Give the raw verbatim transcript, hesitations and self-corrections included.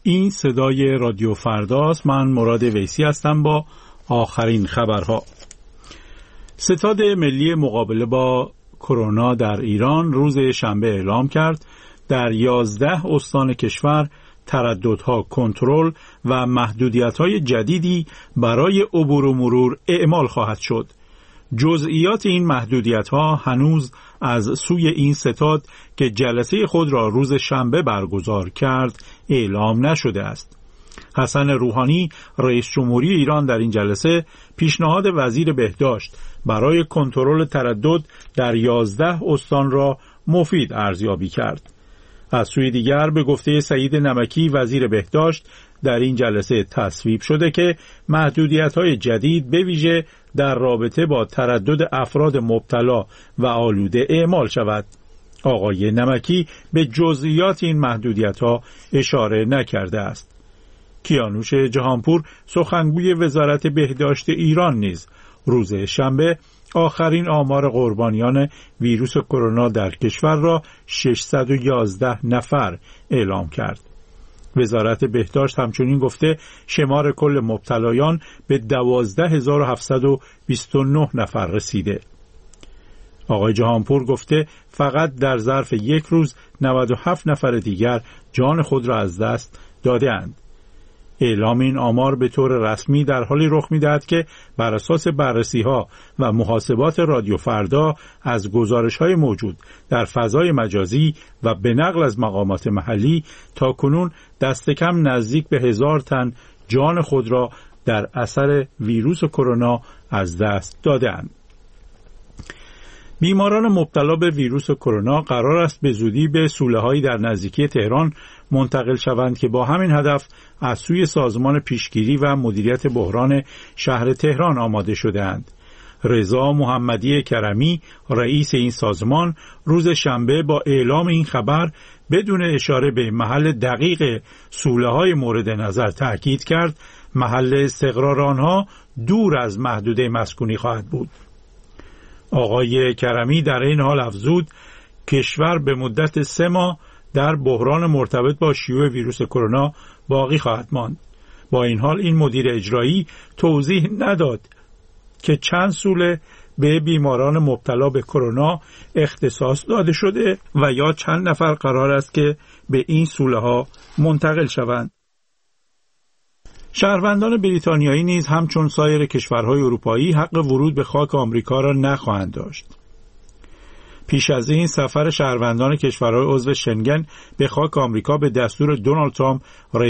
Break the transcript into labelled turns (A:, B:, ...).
A: این صدای رادیو فرداست. من مراد ویسی هستم با آخرین خبرها. ستاد ملی مقابله با کرونا در ایران روز شنبه اعلام کرد در یازده استان کشور ترددها کنترل و محدودیت‌های جدیدی برای عبور و مرور اعمال خواهد شد. جزئیات این محدودیت‌ها هنوز از سوی این ستاد که جلسه خود را روز شنبه برگزار کرد اعلام نشده است. حسن روحانی رئیس جمهوری ایران در این جلسه پیشنهاد وزیر بهداشت برای کنترل تردد در یازده استان را مفید ارزیابی کرد. از سوی دیگر به گفته سعید نمکی وزیر بهداشت در این جلسه تصویب شده که محدودیت‌های جدید به ویژه در رابطه با تردد افراد مبتلا و آلوده اعمال شود. آقای نمکی به جزئیات این محدودیت‌ها اشاره نکرده است. کیانوش جهانپور سخنگوی وزارت بهداشت ایران نیز روز شنبه آخرین آمار قربانیان ویروس کرونا در کشور را ششصد و یازده نفر اعلام کرد. وزارت بهداشت همچنین گفته شمار کل مبتلایان به دوازده هزار و هفتصد و بیست و نه نفر رسیده. آقای جهانپور گفته فقط در ظرف یک روز نود و هفت نفر دیگر جان خود را از دست داده‌اند. اعلام این آمار به طور رسمی در حالی رخ می‌دهد که بر اساس بررسی‌ها و محاسبات رادیو فردا از گزارش‌های موجود در فضای مجازی و به نقل از مقامات محلی تاکنون دست کم نزدیک به هزار تن جان خود را در اثر ویروس کرونا از دست داده‌اند. بیماران مبتلا به ویروس کرونا قرار است به زودی به سوله‌هایی در نزدیکی تهران منتقل شوند که با همین هدف از سوی سازمان پیشگیری و مدیریت بحران شهر تهران آماده شده‌اند. رضا محمدی کرمی رئیس این سازمان روز شنبه با اعلام این خبر بدون اشاره به محل دقیق سوله‌های مورد نظر تأکید کرد محل استقرار آنها دور از محدوده مسکونی خواهد بود. آقای کرمی در این حال افزود کشور به مدت سه ماه در بحران مرتبط با شیوع ویروس کرونا باقی خواهد ماند. با این حال این مدیر اجرایی توضیح نداد که چند سوله به بیماران مبتلا به کرونا اختصاص داده شده و یا چند نفر قرار است که به این سوله ها منتقل شوند. شهروندان بریتانیایی نیز همچون سایر کشورهای اروپایی حق ورود به خاک آمریکا را نخواهند داشت. پیش از این سفر شهروندان کشورهای عضو شنگن به خاک آمریکا به دستور دونالد ترامپ